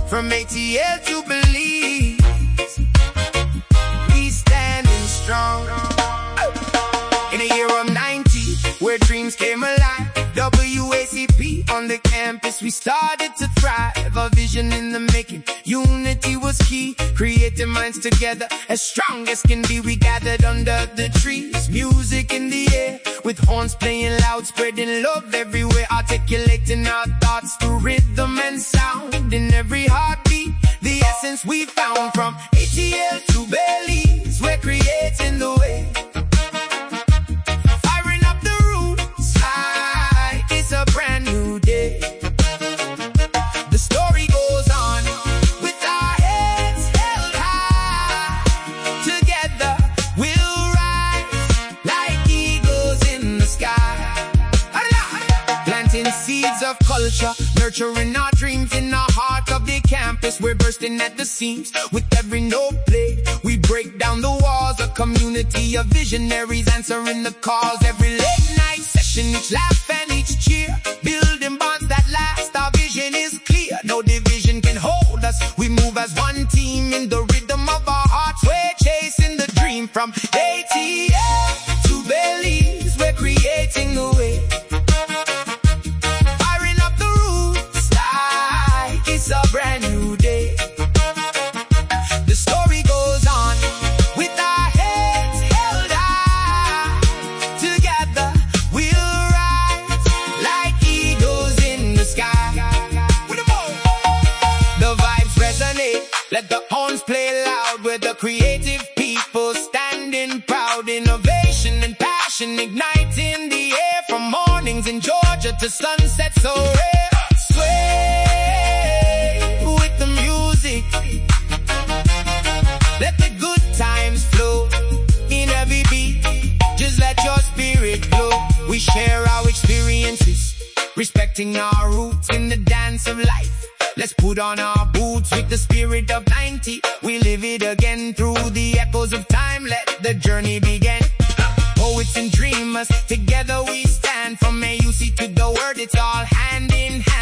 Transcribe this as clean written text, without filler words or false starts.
From ATL to Belize, we standing strong. In a year of 90, where dreams came alive, WACP on the campus, we started to thrive. A vision in the making, unity was key. Creative minds together, as strong as can be. We gathered under the trees, music in the air, with horns playing loud, spreading love everywhere. Articulating our thoughts through rhythm and sound. In every heartbeat, the essence we found. From ATL to Belize, we're creating the way. Firing up the roots high, it's a brand new day. The story goes on, with our heads held high. Together we'll rise, like eagles in the sky. Planting seeds of culture, nurturing our dreams in the heart of the campus. We're bursting at the seams, with every note played we break down the walls. A community of visionaries answering the calls. Every late night session, each laugh and each cheer, building bonds that last. Our vision is clear, no division can hold us. We move as one team in the rhythm of our hearts. We're chasing the dream. From ATL to Belize, we're creating the way. Firing up the roots like it's a brand new day. The story goes on, with our heads held high. Together we'll rise, like eagles in the sky. The vibes resonate, let the horns play loud. With the creative people standing proud. Innovation and passion igniting the air. From mornings in Georgia to sunsets so rare. Sway with the music, let the good times flow. In every beat, just let your spirit glow. We share our experiences, respecting our roots in the dance of life. Let's put on our boots with the spirit of 90. We live it again through the echoes of time. Let the journey begin. Poets and dreamers, together we stand. From AUC to the word, it's all hand in hand.